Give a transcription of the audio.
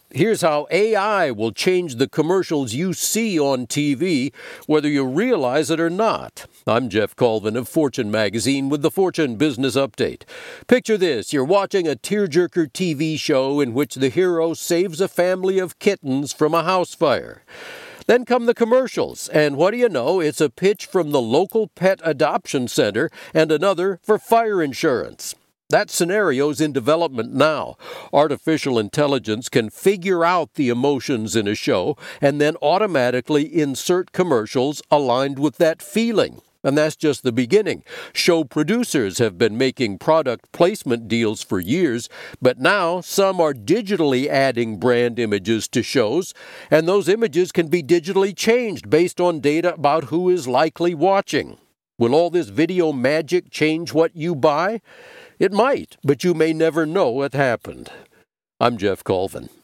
Here's how AI will change the commercials you see on TV, whether you realize it or not. I'm Jeff Colvin of Fortune Magazine with the Fortune Business Update. Picture this: you're watching a tearjerker TV show in which the hero saves a family of kittens from a house fire. Then come the commercials, and what do you know? It's a pitch from the local pet adoption center and another for fire insurance. That scenario's in development now. Artificial intelligence can figure out the emotions in a show and then automatically insert commercials aligned with that feeling. And that's just the beginning. Show producers have been making product placement deals for years, but now some are digitally adding brand images to shows, and those images can be digitally changed based on data about who is likely watching. Will all this video magic change what you buy? It might, but you may never know it happened. I'm Jeff Colvin.